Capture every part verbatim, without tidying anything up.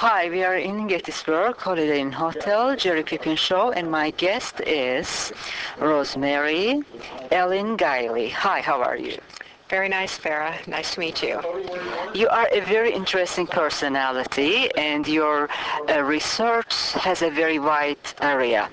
Hi, we are in Gettysburg, Holiday Inn Hotel, Jerry Pippin Show, and my guest is Rosemary Ellen Guiley. Hi, how are you? Very nice, Farah. Nice to meet you. You are a very interesting personality, and your uh, research has a very wide area.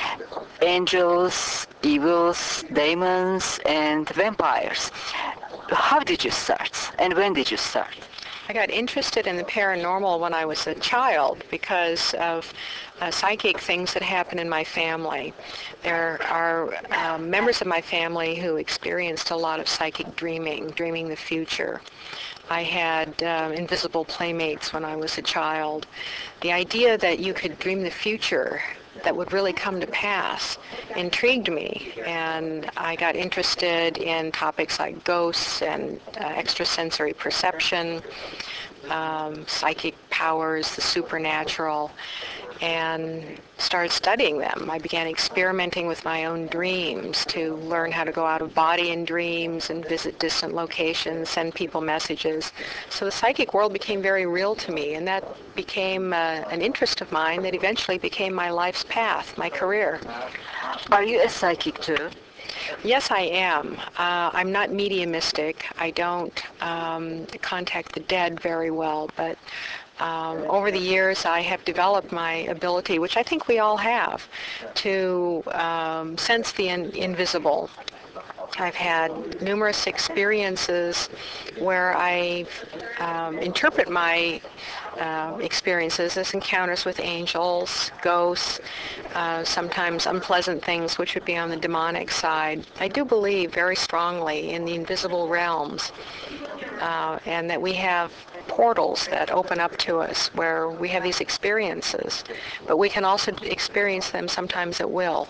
Angels, evils, demons, and vampires. How did you start, and when did you start? I got interested in the paranormal when I was a child because of uh, psychic things that happen in my family. There are uh, members of my family who experienced a lot of psychic dreaming, dreaming the future. I had uh, invisible playmates when I was a child. The idea that you could dream the future that would really come to pass intrigued me, and I got interested in topics like ghosts and uh, extrasensory perception, um, psychic powers, the supernatural, and started studying them. I began experimenting with my own dreams to learn how to go out of body in dreams and visit distant locations, send people messages. So the psychic world became very real to me, and that became uh, an interest of mine that eventually became my life's path, my career. Are you a psychic too? Yes, I am. Uh, I'm not mediumistic. I don't um, contact the dead very well, but um, over the years I have developed my ability, which I think we all have, to um, sense the in- invisible. I've had numerous experiences where I um, interpret my uh, experiences as encounters with angels, ghosts, uh, sometimes unpleasant things, which would be on the demonic side. I do believe very strongly in the invisible realms, uh, and that we have portals that open up to us where we have these experiences, but we can also experience them sometimes at will.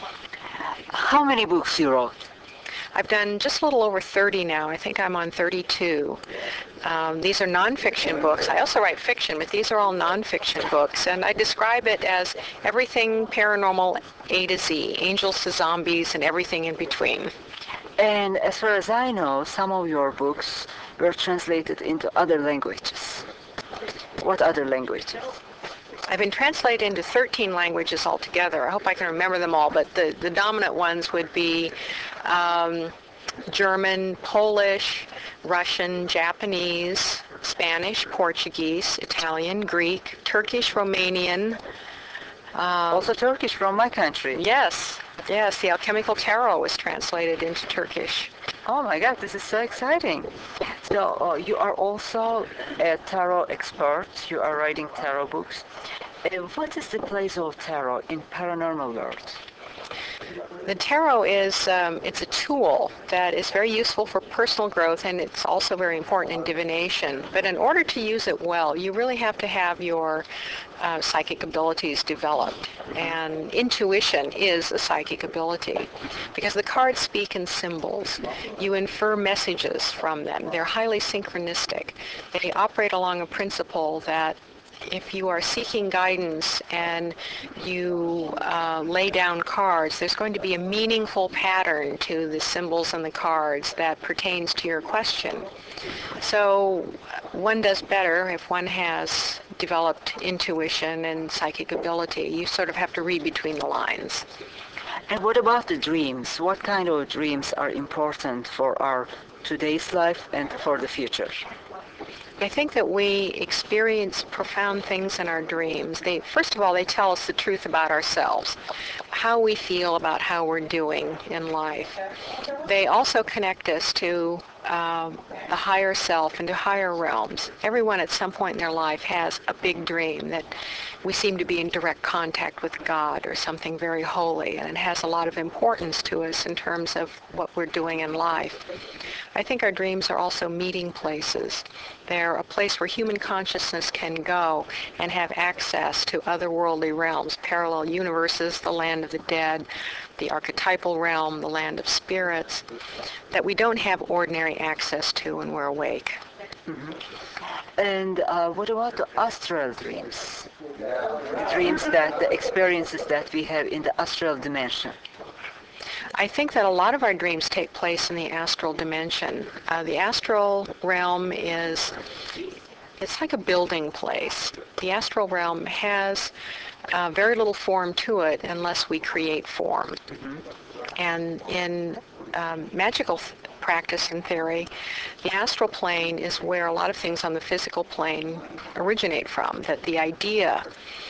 How many books you wrote? I've done just a little over thirty now. I think I'm on thirty-two. Um, these are nonfiction books. I also write fiction, but these are all nonfiction books. And I describe it as everything paranormal A to Z, angels to zombies and everything in between. And as far as I know, some of your books were translated into other languages. What other languages? I've been translated into thirteen languages altogether. I hope I can remember them all, but the, the dominant ones would be um, German, Polish, Russian, Japanese, Spanish, Portuguese, Italian, Greek, Turkish, Romanian. Um, also Turkish from my country. Yes, yes, the Alchemical Tarot was translated into Turkish. Oh my God, this is so exciting. So uh, you are also a tarot expert. You are writing tarot books. Uh, what is the place of tarot in paranormal world? The tarot is, um, it's a tool that is very useful for personal growth, and it's also very important in divination. But in order to use it well, you really have to have your uh, psychic abilities developed. And intuition is a psychic ability because the cards speak in symbols. You infer messages from them. They're highly synchronistic. They operate along a principle that if you are seeking guidance and you uh, lay down cards, there's going to be a meaningful pattern to the symbols and the cards that pertains to your question. So one does better if one has developed intuition and psychic ability. You sort of have to read between the lines. And what about the dreams? What kind of dreams are important for our today's life and for the future? I think that we experience profound things in our dreams. They, first of all, they tell us the truth about ourselves, how we feel about how we're doing in life. They also connect us to um, the higher self and to higher realms. Everyone at some point in their life has a big dream that we seem to be in direct contact with God or something very holy, and it has a lot of importance to us in terms of what we're doing in life. I think our dreams are also meeting places. They're a place where human consciousness can go and have access to otherworldly realms, parallel universes, the land of the dead, the archetypal realm, the land of spirits, that we don't have ordinary access to when we're awake. Mm-hmm. And uh, what about the astral dreams? The dreams that, the experiences that we have in the astral dimension. I think that a lot of our dreams take place in the astral dimension. Uh, the astral realm is it's like a building place. The astral realm has uh, very little form to it unless we create form. And in um, magical th- practice and theory, the astral plane is where a lot of things on the physical plane originate from, that the idea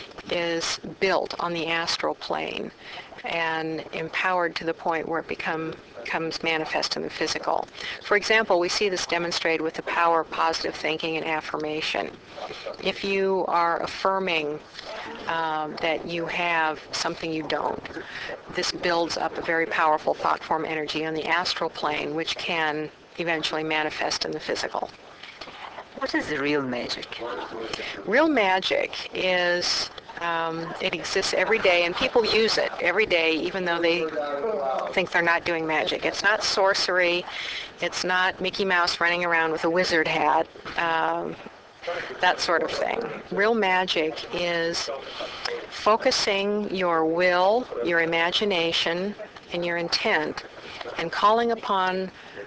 is built on the astral plane and empowered to the point where it become, becomes manifest in the physical. For example, we see this demonstrated with the power of positive thinking and affirmation. If you are affirming um, that you have something you don't, this builds up a very powerful thought form energy on the astral plane, which can eventually manifest in the physical. What is the real magic? Real magic is, um, it exists every day, and people use it every day, even though they think they're not doing magic. It's not sorcery. It's not Mickey Mouse running around with a wizard hat, um, that sort of thing. Real magic is focusing your will, your imagination, and your intent, and calling upon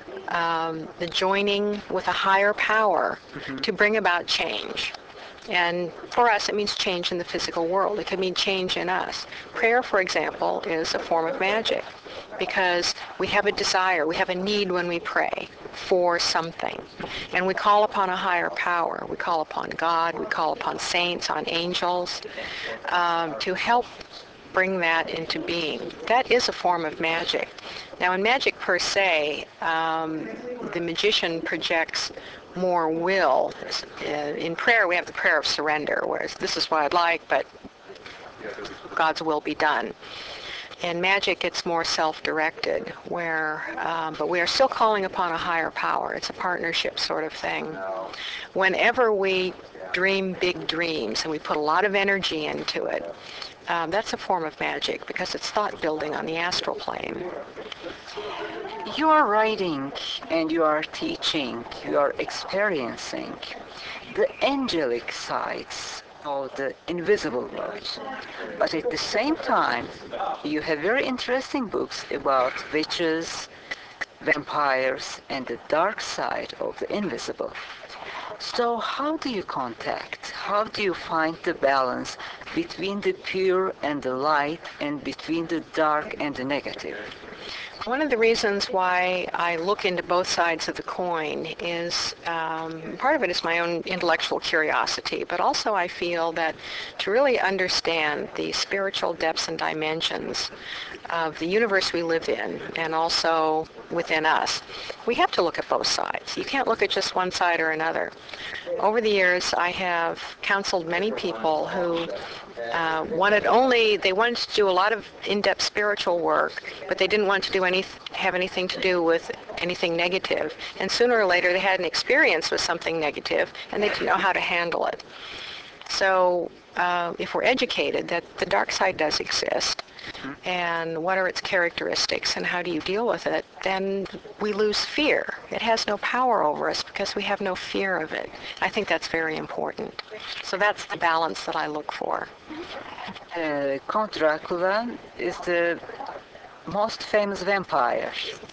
um, the joining with a higher power mm-hmm. to bring about change. And for us, it means change in the physical world. It could mean change in us. Prayer, for example, is a form of magic because we have a desire, we have a need when we pray for something. And we call upon a higher power. We call upon God, we call upon saints, on angels, um, to help bring that into being. That is a form of magic. Now, in magic per se, um, the magician projects more will. Uh, in prayer, we have the prayer of surrender, whereas this is what I'd like, but God's will be done. In magic, it's more self-directed, where, um, but we are still calling upon a higher power. It's a partnership sort of thing. Whenever we dream big dreams and we put a lot of energy into it, um, that's a form of magic because it's thought building on the astral plane. You are writing and you are teaching, you are experiencing the angelic sides of the invisible world. But at the same time, you have very interesting books about witches, vampires, and the dark side of the invisible. So how do you contact, how do you find the balance between the pure and the light and between the dark and the negative? One of the reasons why I look into both sides of the coin is, um, part of it is my own intellectual curiosity, but also I feel that to really understand the spiritual depths and dimensions of the universe we live in and also within us, we have to look at both sides. You can't look at just one side or another. Over the years, I have counseled many people who uh, wanted only, they wanted to do a lot of in-depth spiritual work, but they didn't want to do any, have anything to do with anything negative. And sooner or later, they had an experience with something negative, and they didn't know how to handle it. So uh, if we're educated that the dark side does exist, and what are its characteristics and how do you deal with it, then we lose fear. It has no power over us because we have no fear of it. I think that's very important. So that's the balance that I look for. Uh, Count Dracula is the most famous vampire.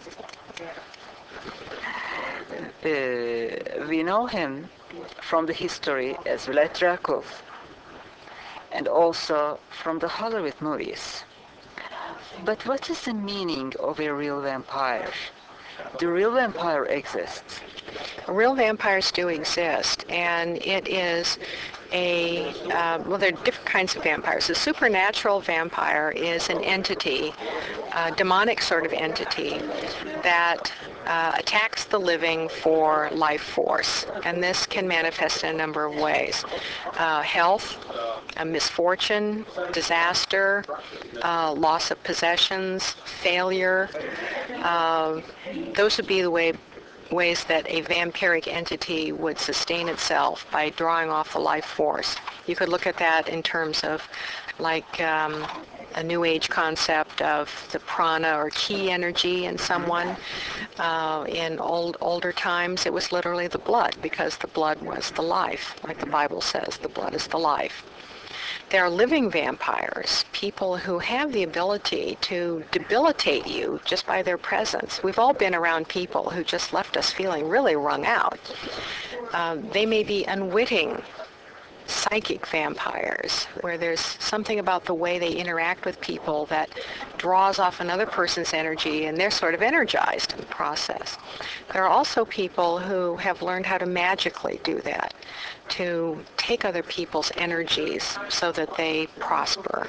Uh, we know him from the history as Vlad Dracul and also from the Hollywood movies. But what is the meaning of a real vampire? The real vampire exists. Real vampires do exist, and it is a, uh, well, there are different kinds of vampires. A supernatural vampire is an entity, a demonic sort of entity, that uh, attacks the living for life force. And this can manifest in a number of ways. Uh, health, a misfortune, disaster, uh, loss of possessions, failure. Uh, those would be the way ways that a vampiric entity would sustain itself by drawing off the life force. You could look at that in terms of like um, a New Age concept of the prana or ki energy in someone. Uh, in old older times, it was literally the blood because the blood was the life. Like the Bible says, the blood is the life. There are living vampires, people who have the ability to debilitate you just by their presence. We've all been around people who just left us feeling really wrung out. Um, they may be unwitting psychic vampires, where there's something about the way they interact with people that draws off another person's energy, and they're sort of energized in the process. There are also people who have learned how to magically do that, to take other people's energies so that they prosper.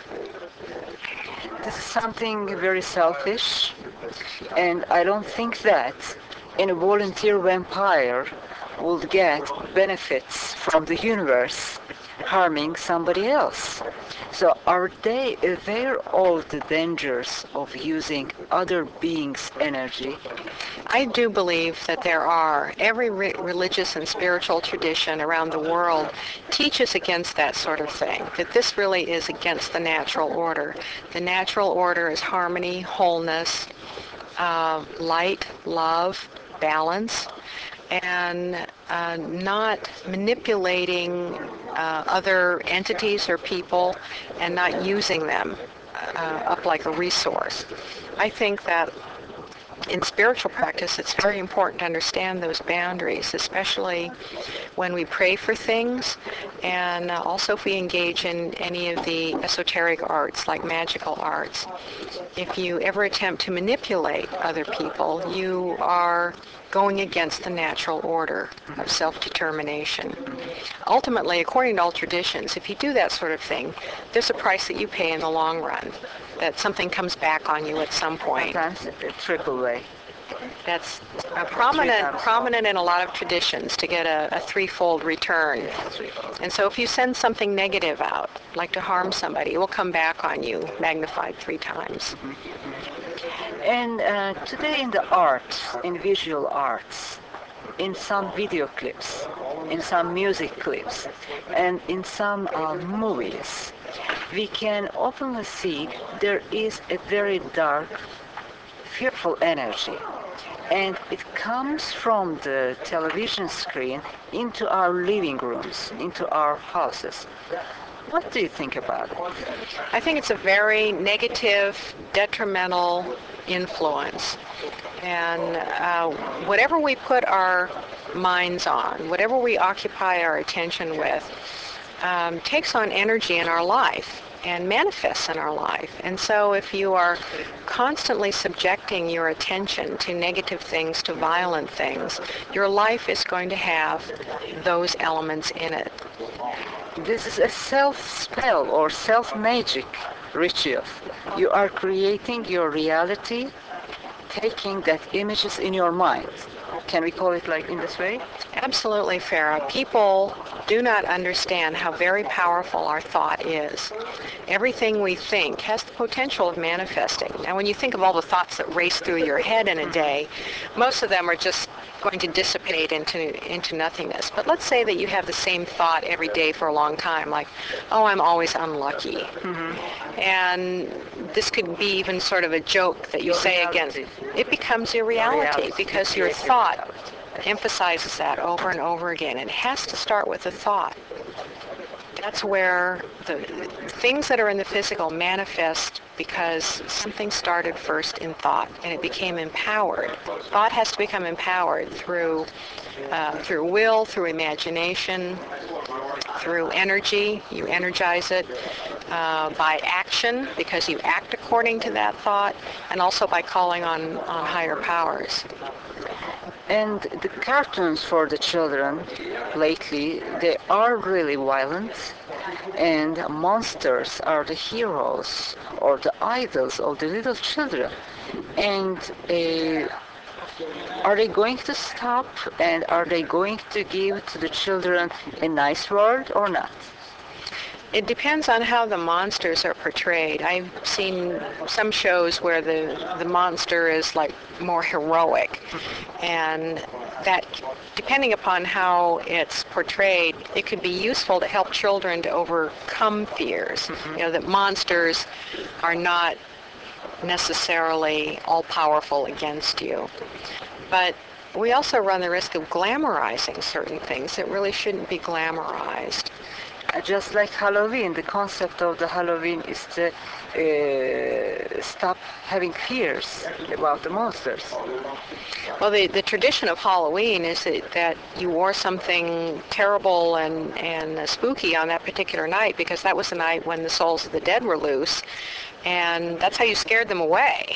This is something very selfish, and I don't think that any volunteer vampire would get benefits from the universe harming somebody else. So are they aware of the dangers of using other beings' energy? I do believe that there are. Every re- religious and spiritual tradition around the world teaches against that sort of thing, that this really is against the natural order. The natural order is harmony, wholeness, uh, light, love, balance, and uh, not manipulating uh, other entities or people and not using them uh, up like a resource. I think that in spiritual practice, it's very important to understand those boundaries, especially when we pray for things, and uh, also if we engage in any of the esoteric arts, like magical arts. If you ever attempt to manipulate other people, you are going against the natural order of self-determination. Ultimately, according to all traditions, if you do that sort of thing, there's a price that you pay in the long run, that something comes back on you at some point. Sometimes a triple way. That's uh, prominent prominent in a lot of traditions, to get a, a threefold return. And so if you send something negative out, like to harm somebody, it will come back on you magnified three times. And uh, today in the arts, in visual arts, in some video clips, in some music clips, and in some uh, movies, we can openly see there is a very dark, fearful energy. And it comes from the television screen into our living rooms, into our houses. What do you think about it? I think it's a very negative, detrimental influence. And uh, whatever we put our minds on, whatever we occupy our attention with, um, takes on energy in our life and manifests in our life. And so if you are constantly subjecting your attention to negative things, to violent things, your life is going to have those elements in it. This is a self-spell or self-magic ritual. You are creating your reality, taking that images in your mind. Can we call it like in this way? Absolutely, Farah. People do not understand how very powerful our thought is. Everything we think has the potential of manifesting. Now, when you think of all the thoughts that race through your head in a day, most of them are just going to dissipate into into nothingness. But let's say that you have the same thought every day for a long time, like, oh, I'm always unlucky. Mm-hmm. And this could be even sort of a joke that you Your say reality. against. It becomes your reality, reality. because You your create your thought reality. emphasizes that over and over again. It has to start with a thought. That's where the things that are in the physical manifest because something started first in thought, and it became empowered. Thought has to become empowered through uh, through will, through imagination, through energy. You energize it uh, by action, because you act according to that thought, and also by calling on, on higher powers. And the cartoons for the children lately, they are really violent, and monsters are the heroes or the idols of the little children. And uh, are they going to stop, and are they going to give to the children a nice world or not? It depends on how the monsters are portrayed. I've seen some shows where the the monster is like more heroic, and that, depending upon how it's portrayed, it could be useful to help children to overcome fears. Mm-hmm. You know, that monsters are not necessarily all-powerful against you. But we also run the risk of glamorizing certain things that really shouldn't be glamorized. I just like Halloween, the concept of the Halloween is to uh, stop having fears about the monsters. Well, the, the tradition of Halloween is that, that you wore something terrible and, and uh, spooky on that particular night because that was the night when the souls of the dead were loose, and that's how you scared them away.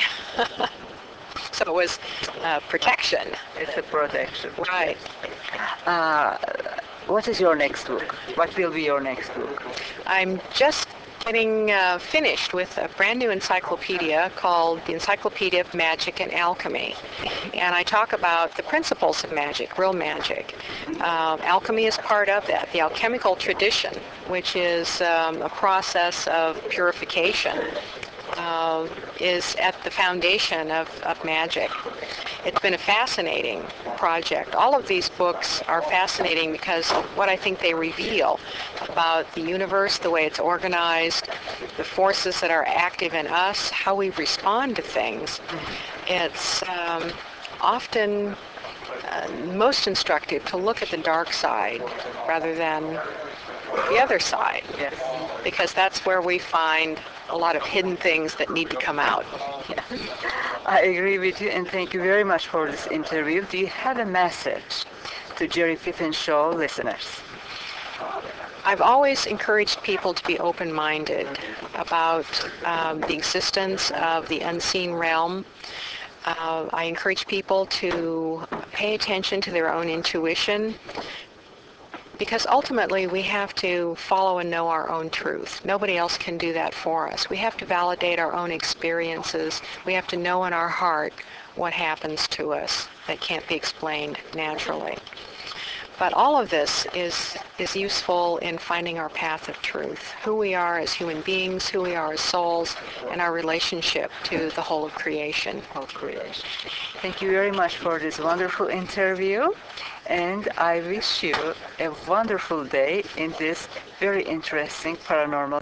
So it was uh, protection. It's a protection. Right. Uh, what is your next book? What will be your next book? I'm just getting uh, finished with a brand new encyclopedia called the Encyclopedia of Magic and Alchemy. And I talk about the principles of magic, real magic. Uh, alchemy is part of that, the alchemical tradition, which is um, a process of purification. Uh, is at the foundation of, of magic. It's been a fascinating project. All of these books are fascinating because of what I think they reveal about the universe, the way it's organized, the forces that are active in us, how we respond to things. It's um, often uh, most instructive to look at the dark side rather than the other side, Yes. because that's where we find a lot of hidden things that need to come out. Yes. I agree with you, and thank you very much for this interview. Do you have a message to Jerry Piven Show listeners? I've always encouraged people to be open-minded about um, the existence of the unseen realm. Uh, I encourage people to pay attention to their own intuition, because ultimately we have to follow and know our own truth. Nobody else can do that for us. We have to validate our own experiences. We have to know in our heart what happens to us that can't be explained naturally. But all of this is is useful in finding our path of truth, who we are as human beings, who we are as souls, and our relationship to the whole of creation. Of creation. Thank you very much for this wonderful interview, and I wish you a wonderful day in this very interesting paranormal